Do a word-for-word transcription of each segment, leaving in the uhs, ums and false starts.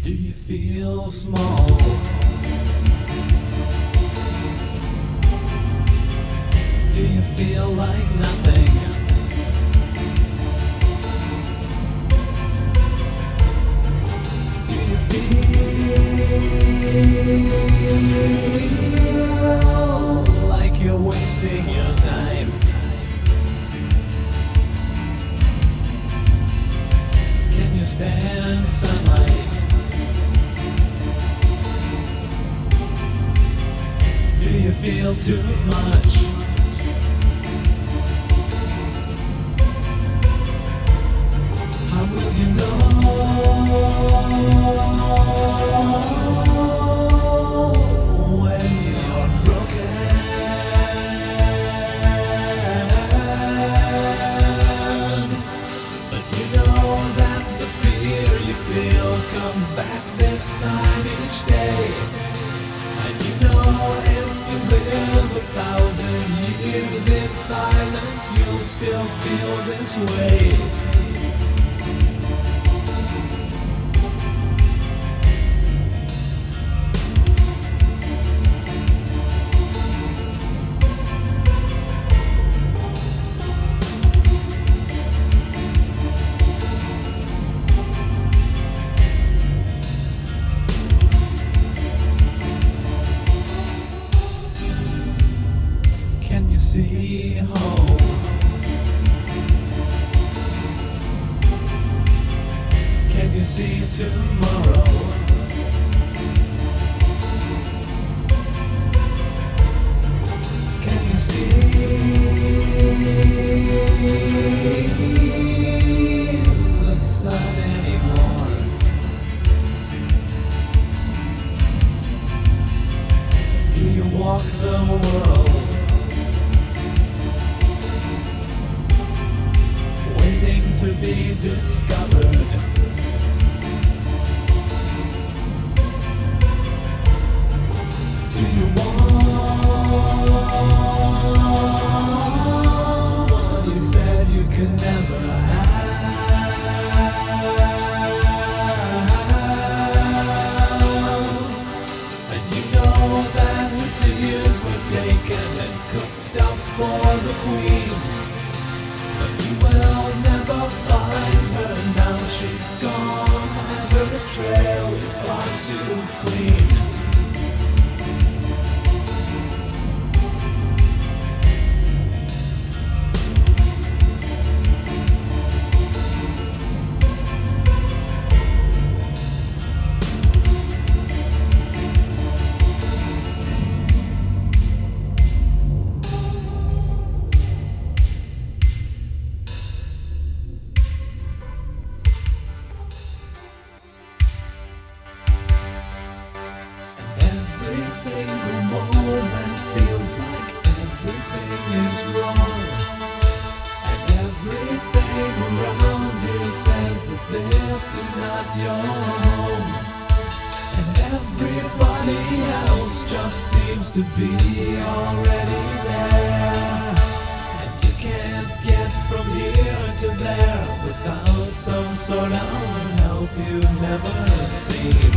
Do you feel small? Do you feel like nothing? Do you feel like you're wasting your time? Can you stand sunlight? Do you feel too much? How will you know when you're broken? But you know that the fear you feel comes back this time each day. And you know if you live a thousand years in silence, you'll still feel this way. Can you see home? Can you see tomorrow? Can you see the sun anymore? Do you walk the world to be discovered? Do you want what you said you could never have? And you know that the tears were taken and cooked up for the queen. But you will never find her, now she's gone, and her trail is far too clean. Every single moment feels like everything is wrong, and everything around you says that this is not your home, and everybody else just seems to be already there, and you can't get from here to there without some sort of help you've never seen.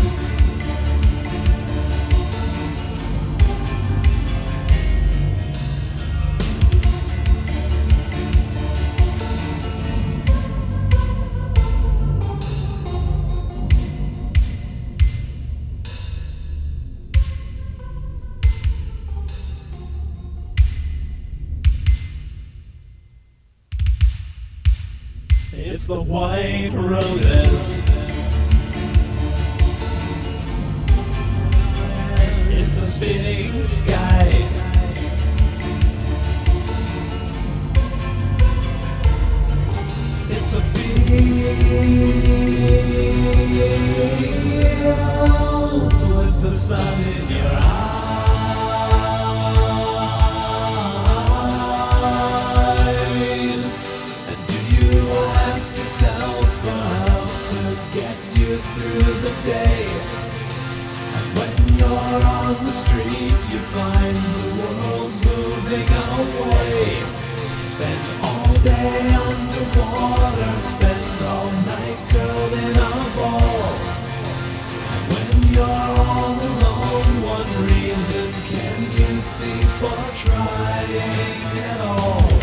It's the white roses. It's a spinning sky. It's a field with the sun in your eyes. Ask yourself for how to get you through the day. And when you're on the streets, you find the world's moving away. Spend all day underwater, spend all night curled in a ball. courtesy for trying at all.